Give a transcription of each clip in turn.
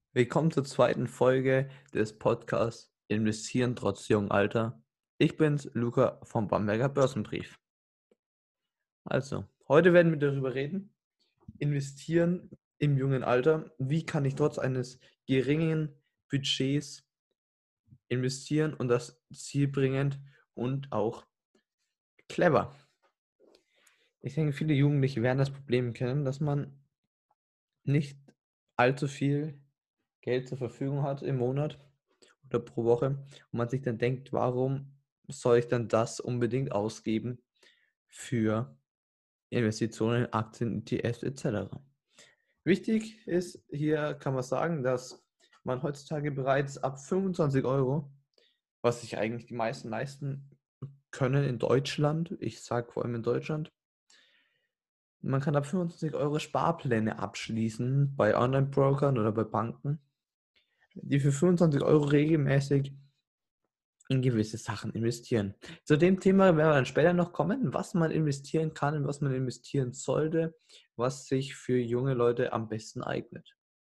Willkommen zur zweiten Folge des Podcasts Investieren trotz jungem Alter. Ich bin's, Luca vom Bamberger Börsenbrief. Also, heute werden wir darüber reden, investieren im jungen Alter. Wie kann ich trotz eines geringen Budgets investieren und das zielbringend und auch clever? Ich denke, viele Jugendliche werden das Problem kennen, dass man nicht allzu viel Geld zur Verfügung hat im Monat oder pro Woche und man sich dann denkt, warum soll ich dann das unbedingt ausgeben für Investitionen in Aktien, ETFs etc. Wichtig ist, hier kann man sagen, dass man heutzutage bereits ab 25 Euro, was sich eigentlich die meisten leisten können in Deutschland, ich sage vor allem in Deutschland, man kann ab 25 Euro Sparpläne abschließen bei Online-Brokern oder bei Banken, die für 25 Euro regelmäßig in gewisse Sachen investieren. Zu dem Thema werden wir dann später noch kommen, was man investieren kann und was man investieren sollte, was sich für junge Leute am besten eignet.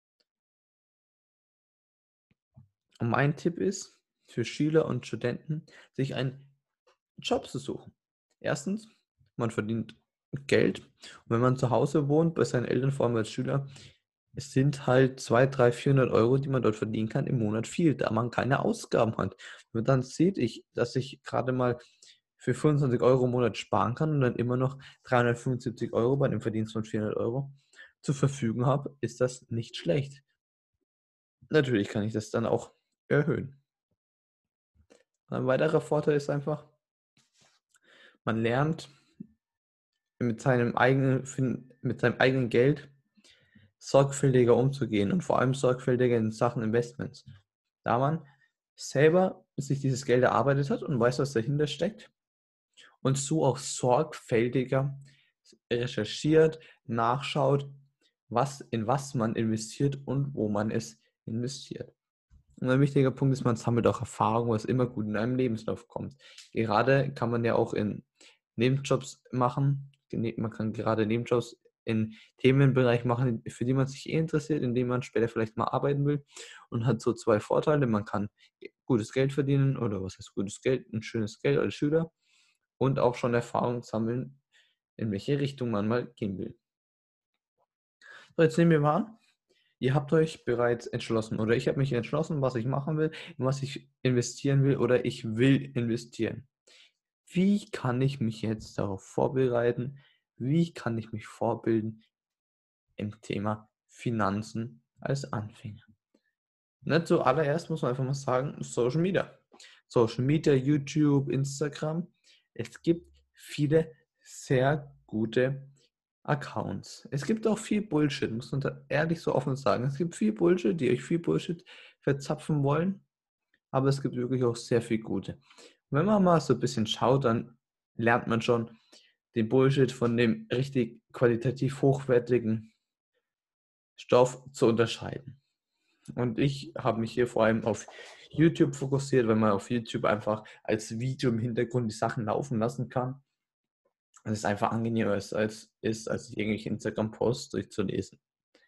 Und mein Tipp ist für Schüler und Studenten, sich einen Job zu suchen. Erstens, man verdient Geld. Und wenn man zu Hause wohnt, bei seinen Eltern, vor allem als Schüler, es sind halt 200, 300, 400 Euro, die man dort verdienen kann im Monat viel, da man keine Ausgaben hat. Und dann sehe ich, dass ich gerade mal für 25 Euro im Monat sparen kann und dann immer noch 375 Euro bei einem Verdienst von 400 Euro zur Verfügung habe, ist das nicht schlecht. Natürlich kann ich das dann auch erhöhen. Ein weiterer Vorteil ist einfach, man lernt mit seinem eigenen Geld sorgfältiger umzugehen und vor allem sorgfältiger in Sachen Investments. Da man selber sich dieses Geld erarbeitet hat und weiß, was dahinter steckt und so auch sorgfältiger recherchiert, nachschaut, in was man investiert und wo man es investiert. Und ein wichtiger Punkt ist, man sammelt auch Erfahrung, was immer gut in einem Lebenslauf kommt. Gerade kann man ja auch in Nebenjobs machen. Man kann gerade Nebenjobs in Themenbereich machen, für die man sich interessiert, in dem man später vielleicht mal arbeiten will und hat so zwei Vorteile. Man kann gutes Geld verdienen oder was heißt gutes Geld, ein schönes Geld als Schüler und auch schon Erfahrung sammeln, in welche Richtung man mal gehen will. So, jetzt nehmen wir mal an, ihr habt euch bereits entschlossen oder ich habe mich entschlossen, was ich machen will, in was ich investieren will oder ich will investieren. Wie kann ich mich jetzt darauf vorbereiten? Wie kann ich mich vorbilden im Thema Finanzen als Anfänger? Ne, zuallererst muss man einfach mal sagen, Social Media. Social Media, YouTube, Instagram. Es gibt viele sehr gute Accounts. Es gibt auch viel Bullshit, muss man da ehrlich so offen sagen. Es gibt viel Bullshit, die euch viel Bullshit verzapfen wollen, aber es gibt wirklich auch sehr viel gute. Und wenn man mal so ein bisschen schaut, dann lernt man schon den Bullshit von dem richtig qualitativ hochwertigen Stoff zu unterscheiden. Und ich habe mich hier vor allem auf YouTube fokussiert, weil man auf YouTube einfach als Video im Hintergrund die Sachen laufen lassen kann. Und es einfach angenehmer als irgendwelche Instagram-Posts durchzulesen.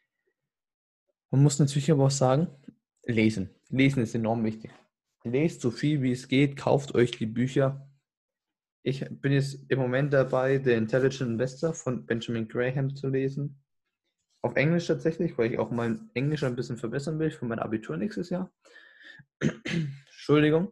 Man muss natürlich aber auch sagen, lesen. Lesen ist enorm wichtig. Lest so viel wie es geht, kauft euch die Bücher. Ich bin jetzt im Moment dabei, The Intelligent Investor von Benjamin Graham zu lesen. Auf Englisch tatsächlich, weil ich auch mein Englisch ein bisschen verbessern will für mein Abitur nächstes Jahr. Entschuldigung.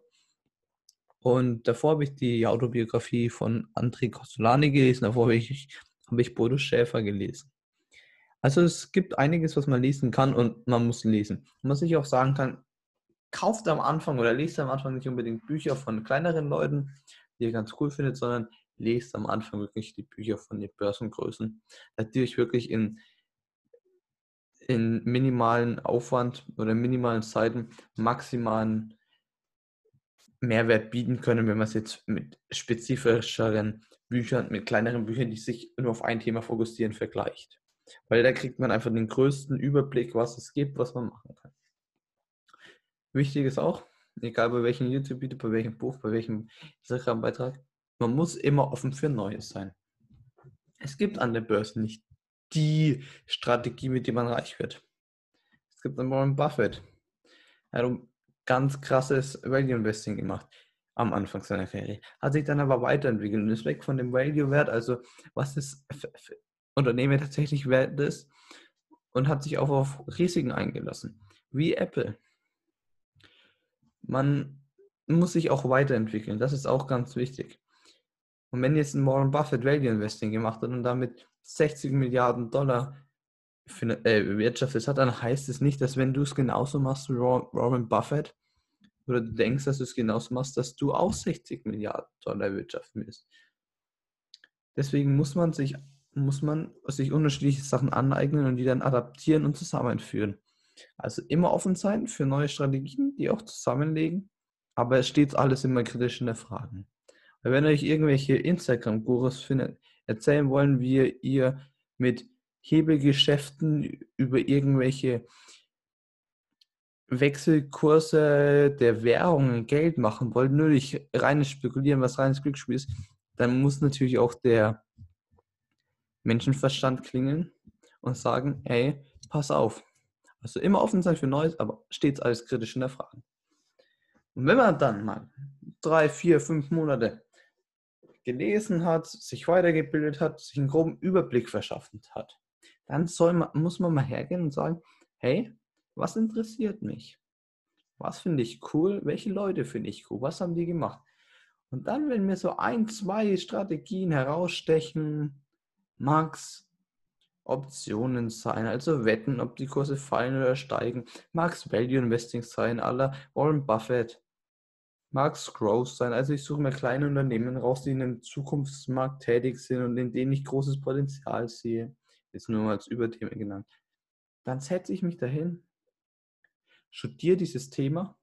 Und davor habe ich die Autobiografie von André Costolani gelesen, davor habe ich Bodo Schäfer gelesen. Also es gibt einiges, was man lesen kann und man muss lesen. Und was ich auch sagen kann, kauft am Anfang oder lest am Anfang nicht unbedingt Bücher von kleineren Leuten, die ihr ganz cool findet, sondern lest am Anfang wirklich die Bücher von den Börsengrößen, die euch wirklich in minimalen Aufwand oder minimalen Zeiten maximalen Mehrwert bieten können, wenn man es jetzt mit spezifischeren Büchern, mit kleineren Büchern, die sich nur auf ein Thema fokussieren, vergleicht. Weil da kriegt man einfach den größten Überblick, was es gibt, was man machen kann. Wichtig ist auch, egal bei welchem YouTube-Video, bei welchem Buch, bei welchem Instagram-Beitrag, man muss immer offen für Neues sein. Es gibt an der Börse nicht die Strategie, mit der man reich wird. Es gibt einen Warren Buffett. Er hat ein ganz krasses Value Investing gemacht am Anfang seiner Karriere. Hat sich dann aber weiterentwickelt und ist weg von dem Value-Wert, also was das Unternehmen tatsächlich wert ist, und hat sich auch auf Risiken eingelassen. Wie Apple. Man muss sich auch weiterentwickeln. Das ist auch ganz wichtig. Und wenn jetzt ein Warren Buffett Value Investing gemacht hat und damit 60 Milliarden Dollar wirtschaftet hat, dann heißt es nicht, dass wenn du es genauso machst wie Warren Buffett oder du denkst, dass du es genauso machst, dass du auch 60 Milliarden Dollar wirtschaften wirst. Deswegen muss man sich unterschiedliche Sachen aneignen und die dann adaptieren und zusammenführen. Also immer offen sein für neue Strategien, die auch zusammenlegen, aber es steht alles immer kritisch in der Frage. Weil wenn euch irgendwelche Instagram-Gurus erzählen wollen, wie ihr mit Hebelgeschäften über irgendwelche Wechselkurse der Währungen Geld machen wollt, nur durch reines Spekulieren, was reines Glücksspiel ist, dann muss natürlich auch der Menschenverstand klingeln und sagen, ey, pass auf. Also immer offen sein für Neues, aber stets alles kritisch in der Frage. Und wenn man dann mal 3, 4, 5 Monate gelesen hat, sich weitergebildet hat, sich einen groben Überblick verschaffen hat, dann muss man mal hergehen und sagen, hey, was interessiert mich? Was finde ich cool? Welche Leute finde ich cool? Was haben die gemacht? Und dann, wenn mir so 1, 2 Strategien herausstechen, mag's Optionen sein, also Wetten, ob die Kurse fallen oder steigen, mag's Value Investing sein, à la Warren Buffett, mag's Growth sein, also ich suche mir kleine Unternehmen raus, die in dem Zukunftsmarkt tätig sind und in denen ich großes Potenzial sehe, jetzt nur mal als Überthema genannt. Dann setze ich mich dahin, studiere dieses Thema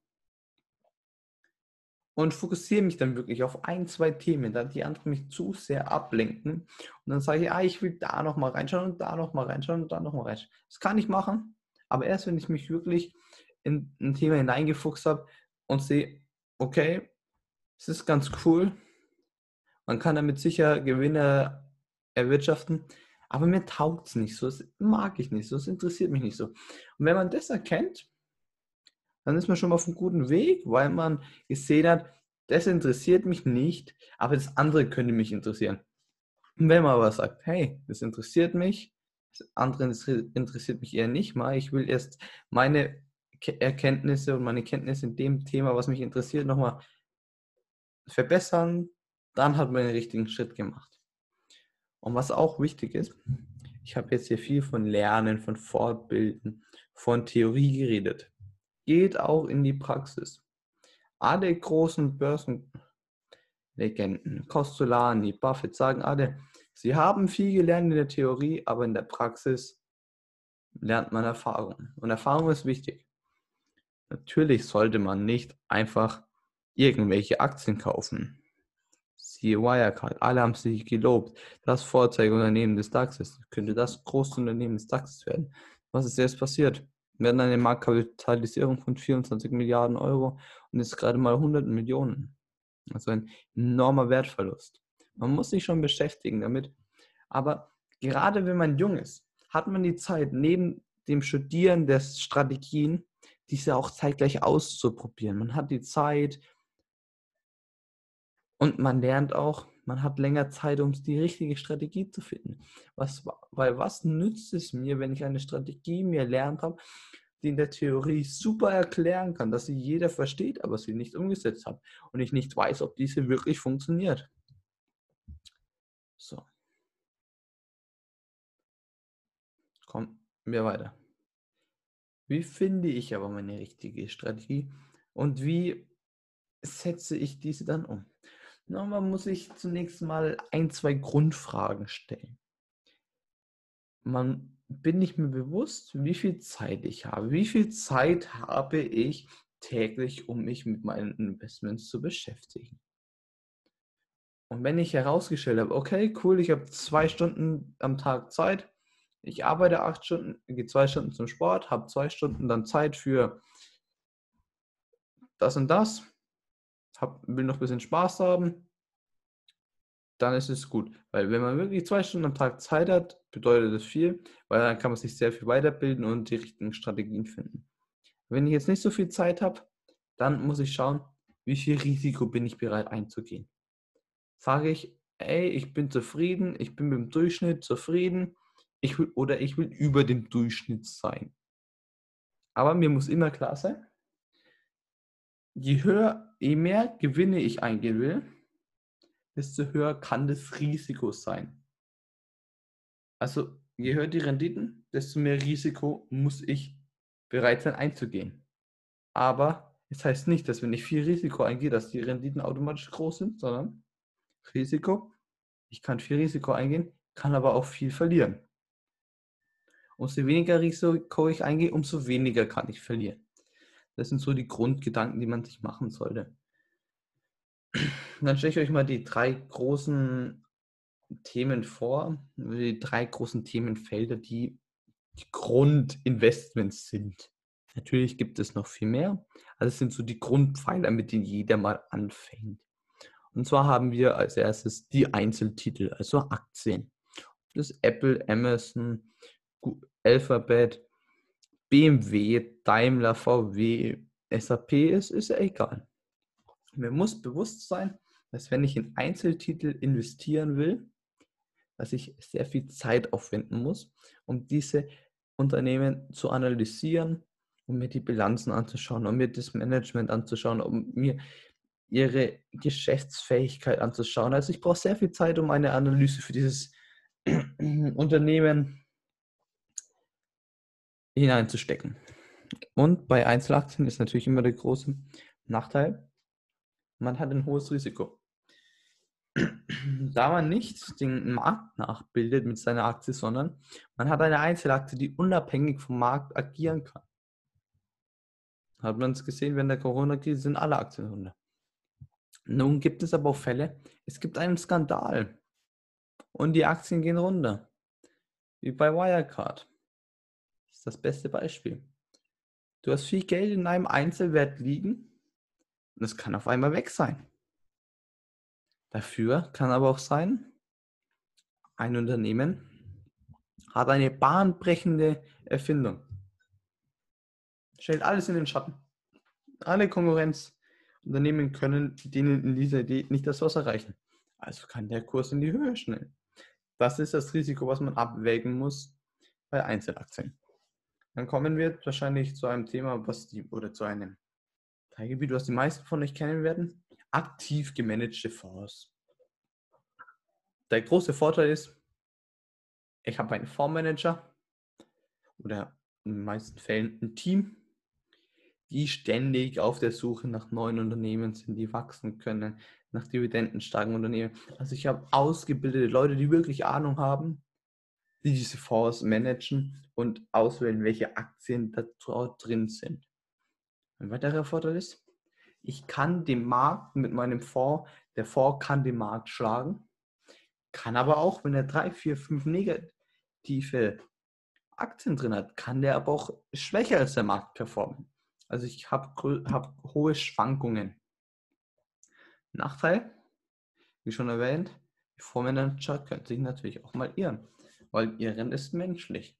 und fokussiere mich dann wirklich auf 1, 2 Themen, da die anderen mich zu sehr ablenken. Und dann sage ich, ich will da nochmal reinschauen und da nochmal reinschauen und da nochmal reinschauen. Das kann ich machen, aber erst wenn ich mich wirklich in ein Thema hineingefuchst habe und sehe, okay, es ist ganz cool, man kann damit sicher Gewinne erwirtschaften, aber mir taugt es nicht so, das mag ich nicht so, das interessiert mich nicht so. Und wenn man das erkennt, dann ist man schon mal auf einem guten Weg, weil man gesehen hat, das interessiert mich nicht, aber das andere könnte mich interessieren. Und wenn man aber sagt, hey, das interessiert mich, das andere interessiert mich eher nicht mal, ich will erst meine Erkenntnisse und meine Kenntnisse in dem Thema, was mich interessiert, nochmal verbessern, dann hat man den richtigen Schritt gemacht. Und was auch wichtig ist, ich habe jetzt hier viel von Lernen, von Fortbilden, von Theorie geredet. Geht auch in die Praxis. Alle großen Börsenlegenden, Costolani, Buffett sagen alle, sie haben viel gelernt in der Theorie, aber in der Praxis lernt man Erfahrung. Und Erfahrung ist wichtig. Natürlich sollte man nicht einfach irgendwelche Aktien kaufen. Siehe Wirecard, alle haben sich gelobt. Das Vorzeigeunternehmen des DAXes könnte das große Unternehmen des DAXes werden. Was ist jetzt passiert? Wir hatten eine Marktkapitalisierung von 24 Milliarden Euro und ist gerade mal 100 Millionen. Also ein enormer Wertverlust. Man muss sich schon beschäftigen damit. Aber gerade wenn man jung ist, hat man die Zeit, neben dem Studieren der Strategien, diese auch zeitgleich auszuprobieren. Man hat die Zeit und man lernt auch, man hat länger Zeit, um die richtige Strategie zu finden. Weil was nützt es mir, wenn ich eine Strategie mir erlernt habe, die in der Theorie super erklären kann, dass sie jeder versteht, aber sie nicht umgesetzt hat und ich nicht weiß, ob diese wirklich funktioniert. So, kommen wir weiter. Wie finde ich aber meine richtige Strategie und wie setze ich diese dann um? Na, man muss sich zunächst mal 1, 2 Grundfragen stellen. Bin ich mir bewusst, wie viel Zeit ich habe? Wie viel Zeit habe ich täglich, um mich mit meinen Investments zu beschäftigen? Und wenn ich herausgestellt habe, okay, cool, ich habe 2 Stunden am Tag Zeit, ich arbeite 8 Stunden, gehe 2 Stunden zum Sport, habe 2 Stunden dann Zeit für das und das, will noch ein bisschen Spaß haben, dann ist es gut. Weil wenn man wirklich 2 Stunden am Tag Zeit hat, bedeutet das viel, weil dann kann man sich sehr viel weiterbilden und die richtigen Strategien finden. Wenn ich jetzt nicht so viel Zeit habe, dann muss ich schauen, wie viel Risiko bin ich bereit einzugehen. Sage ich, ey, ich bin zufrieden, ich bin mit dem Durchschnitt zufrieden, ich will über dem Durchschnitt sein. Aber mir muss immer klar sein, je mehr Gewinne ich eingehen will, desto höher kann das Risiko sein. Also je höher die Renditen, desto mehr Risiko muss ich bereit sein einzugehen. Aber es heißt nicht, dass wenn ich viel Risiko eingehe, dass die Renditen automatisch groß sind, sondern Risiko, ich kann viel Risiko eingehen, kann aber auch viel verlieren. Umso weniger Risiko ich eingehe, umso weniger kann ich verlieren. Das sind so die Grundgedanken, die man sich machen sollte. Und dann stelle ich euch mal die 3 großen Themen vor, die 3 großen Themenfelder, die Grundinvestments sind. Natürlich gibt es noch viel mehr, also es sind so die Grundpfeiler, mit denen jeder mal anfängt. Und zwar haben wir als erstes die Einzeltitel, also Aktien. Das ist Apple, Amazon, Alphabet, BMW, Daimler, VW, SAP ist ja egal. Mir muss bewusst sein, dass wenn ich in Einzeltitel investieren will, dass ich sehr viel Zeit aufwenden muss, um diese Unternehmen zu analysieren, um mir die Bilanzen anzuschauen, um mir das Management anzuschauen, um mir ihre Geschäftsfähigkeit anzuschauen. Also ich brauche sehr viel Zeit, um eine Analyse für dieses Unternehmen hineinzustecken. Und bei Einzelaktien ist natürlich immer der große Nachteil, man hat ein hohes Risiko. Da man nicht den Markt nachbildet mit seiner Aktie, sondern man hat eine Einzelaktie, die unabhängig vom Markt agieren kann. Hat man es gesehen, während der Corona-Krise sind alle Aktien runter. Nun gibt es aber auch Fälle, es gibt einen Skandal und die Aktien gehen runter. Wie bei Wirecard. Das ist das beste Beispiel. Du hast viel Geld in einem Einzelwert liegen und es kann auf einmal weg sein. Dafür kann aber auch sein, ein Unternehmen hat eine bahnbrechende Erfindung. Stellt alles in den Schatten. Alle Konkurrenzunternehmen können denen in dieser Idee nicht das Wasser reichen. Also kann der Kurs in die Höhe schnellen. Das ist das Risiko, was man abwägen muss bei Einzelaktien. Dann kommen wir wahrscheinlich zu einem Thema, zu einem Teilgebiet, was die meisten von euch kennen werden. Aktiv gemanagte Fonds. Der große Vorteil ist, ich habe einen Fondsmanager oder in den meisten Fällen ein Team, die ständig auf der Suche nach neuen Unternehmen sind, die wachsen können, nach dividendenstarken Unternehmen. Also ich habe ausgebildete Leute, die wirklich Ahnung haben, die diese Fonds managen und auswählen, welche Aktien da drin sind. Ein weiterer Vorteil ist, ich kann den Markt mit meinem Fonds, der Fonds kann den Markt schlagen, kann aber auch, wenn er 3, 4, 5 negative Aktien drin hat, kann der aber auch schwächer als der Markt performen. Also ich habe hohe Schwankungen. Nachteil, wie schon erwähnt, die Fondsmanager können sich natürlich auch mal irren, weil Irren ist menschlich.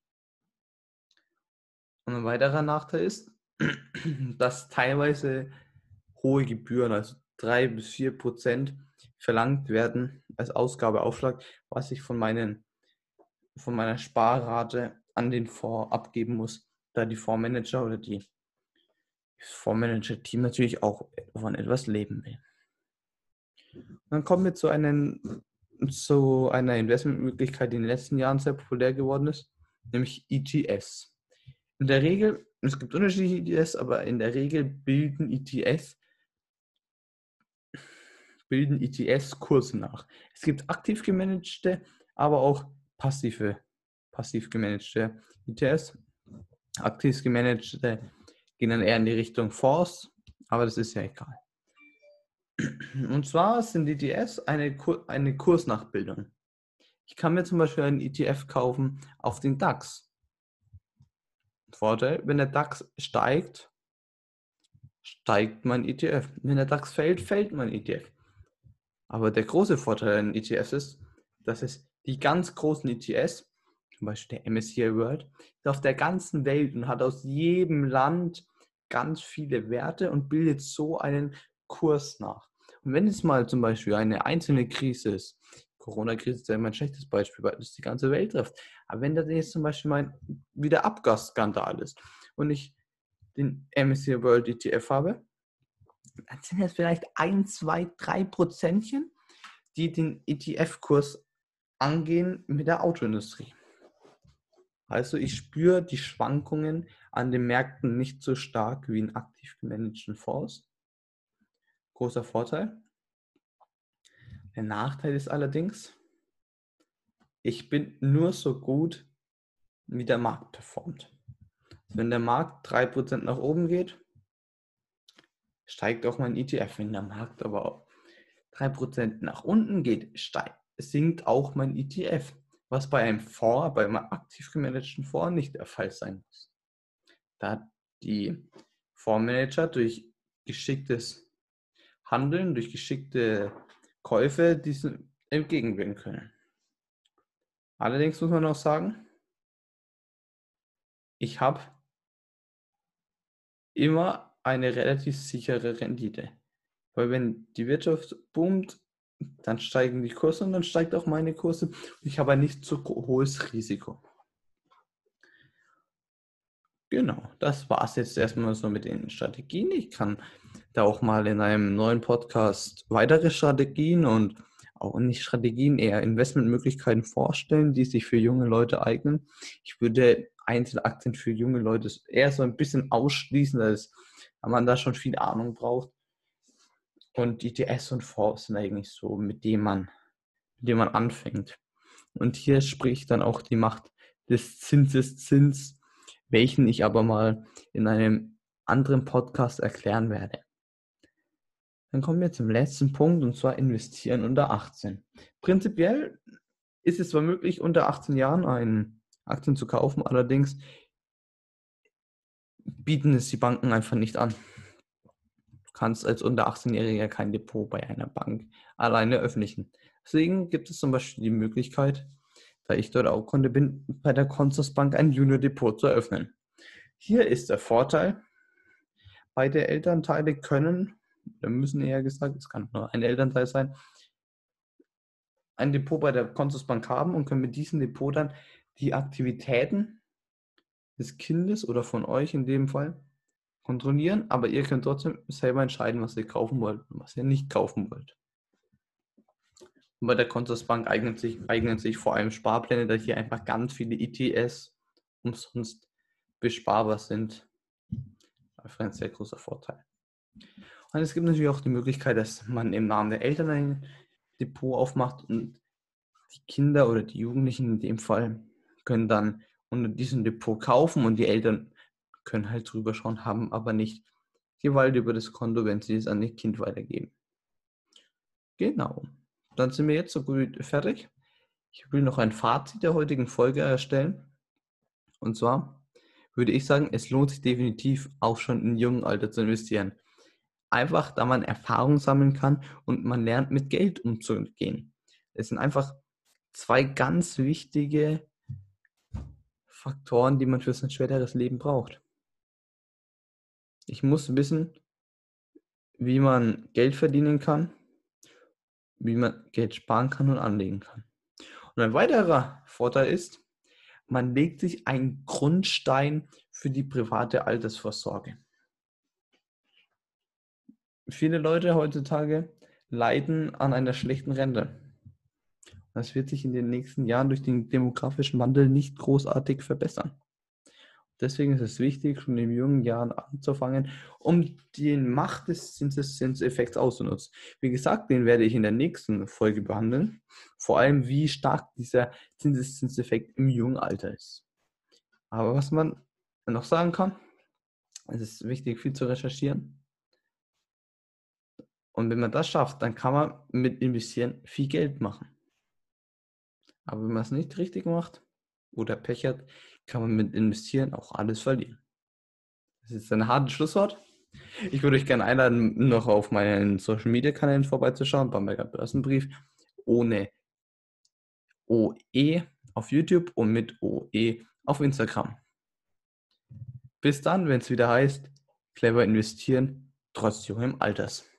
Und ein weiterer Nachteil ist, dass teilweise hohe Gebühren, also 3-4% verlangt werden als Ausgabeaufschlag, was ich von meiner Sparrate an den Fonds abgeben muss, da die Fondsmanager oder das Fondsmanager-Team natürlich auch von etwas leben will. Dann kommen wir zu einer Investmentmöglichkeit, die in den letzten Jahren sehr populär geworden ist, nämlich ETFs. In der Regel, es gibt unterschiedliche ETFs, aber in der Regel bilden ETFs Kurse nach. Es gibt aktiv gemanagte, aber auch passiv gemanagte ETFs. Aktiv gemanagte gehen dann eher in die Richtung Fonds, aber das ist ja egal. Und zwar sind ETFs eine Kursnachbildung. Ich kann mir zum Beispiel einen ETF kaufen auf den DAX. Vorteil, wenn der DAX steigt, steigt mein ETF. Wenn der DAX fällt, fällt mein ETF. Aber der große Vorteil an ETFs ist, dass es die ganz großen ETFs, zum Beispiel der MSCI World, ist auf der ganzen Welt und hat aus jedem Land ganz viele Werte und bildet so einen Kurs nach. Und wenn es mal zum Beispiel eine einzelne Krise ist, Corona-Krise ist ja immer ein schlechtes Beispiel, weil das die ganze Welt trifft. Aber wenn da jetzt zum Beispiel mal wieder Abgasskandal ist und ich den MSCI World ETF habe, dann sind es vielleicht 1, 2, 3 Prozentchen, die den ETF-Kurs angehen mit der Autoindustrie. Also ich spüre die Schwankungen an den Märkten nicht so stark wie in aktiv gemanagten Fonds. Großer Vorteil. Der Nachteil ist allerdings, ich bin nur so gut, wie der Markt performt. Wenn der Markt 3% nach oben geht, steigt auch mein ETF. Wenn der Markt aber 3% nach unten geht, sinkt auch mein ETF. Was bei einem Fonds, bei einem aktiv gemanagten Fonds nicht der Fall sein muss. Da die Fondsmanager durch geschicktes Handeln, durch geschickte Käufe diesen entgegenwirken können. Allerdings muss man auch sagen, ich habe immer eine relativ sichere Rendite. Weil wenn die Wirtschaft boomt, dann steigen die Kurse und dann steigt auch meine Kurse. Ich habe ein nicht so hohes Risiko. Genau, das war es jetzt erstmal so mit den Strategien. Ich kann da auch mal in einem neuen Podcast weitere Strategien und auch nicht Strategien, eher Investmentmöglichkeiten vorstellen, die sich für junge Leute eignen. Ich würde Einzelaktien für junge Leute eher so ein bisschen ausschließen, weil man da schon viel Ahnung braucht. Und ETFs und Fonds sind eigentlich so, mit dem man anfängt. Und hier spricht dann auch die Macht des Zinseszins, welchen ich aber mal in einem anderen Podcast erklären werde. Dann kommen wir zum letzten Punkt, und zwar investieren unter 18. Prinzipiell ist es zwar möglich, unter 18 Jahren einen Aktien zu kaufen, allerdings bieten es die Banken einfach nicht an. Du kannst als unter 18-Jähriger kein Depot bei einer Bank alleine öffentlichen. Deswegen gibt es zum Beispiel die Möglichkeit, da ich dort auch Kunde bin, bei der Consorsbank ein Junior Depot zu eröffnen. Hier ist der Vorteil, beide Elternteile können, oder müssen eher gesagt, es kann nur ein Elternteil sein, ein Depot bei der Consorsbank haben und können mit diesem Depot dann die Aktivitäten des Kindes oder von euch in dem Fall kontrollieren, aber ihr könnt trotzdem selber entscheiden, was ihr kaufen wollt und was ihr nicht kaufen wollt. Und bei der Consorsbank eignen sich vor allem Sparpläne, da hier einfach ganz viele ETS umsonst besparbar sind. Einfach ein sehr großer Vorteil. Und es gibt natürlich auch die Möglichkeit, dass man im Namen der Eltern ein Depot aufmacht und die Kinder oder die Jugendlichen in dem Fall können dann unter diesem Depot kaufen und die Eltern können halt drüber schauen, haben aber nicht Gewalt über das Konto, wenn sie es an ihr Kind weitergeben. Genau. Dann sind wir jetzt so gut fertig. Ich will noch ein Fazit der heutigen Folge erstellen. Und zwar würde ich sagen, es lohnt sich definitiv auch schon im jungen Alter zu investieren. Einfach, da man Erfahrung sammeln kann und man lernt, mit Geld umzugehen. Es sind einfach zwei ganz wichtige Faktoren, die man für sein späteres Leben braucht. Ich muss wissen, wie man Geld verdienen kann, wie man Geld sparen kann und anlegen kann. Und ein weiterer Vorteil ist, man legt sich einen Grundstein für die private Altersvorsorge. Viele Leute heutzutage leiden an einer schlechten Rente. Das wird sich in den nächsten Jahren durch den demografischen Wandel nicht großartig verbessern. Deswegen ist es wichtig, schon in jungen Jahren anzufangen, um die Macht des Zinseszinseffekts auszunutzen. Wie gesagt, den werde ich in der nächsten Folge behandeln. Vor allem, wie stark dieser Zinseszinseffekt im jungen Alter ist. Aber was man noch sagen kann, es ist wichtig, viel zu recherchieren. Und wenn man das schafft, dann kann man mit Investieren viel Geld machen. Aber wenn man es nicht richtig macht oder Pech hat, kann man mit Investieren auch alles verlieren. Das ist ein hartes Schlusswort. Ich würde euch gerne einladen, noch auf meinen Social Media Kanälen vorbeizuschauen, Bamberger Börsenbrief, ohne OE auf YouTube und mit OE auf Instagram. Bis dann, wenn es wieder heißt, clever investieren, trotz jungen Alters.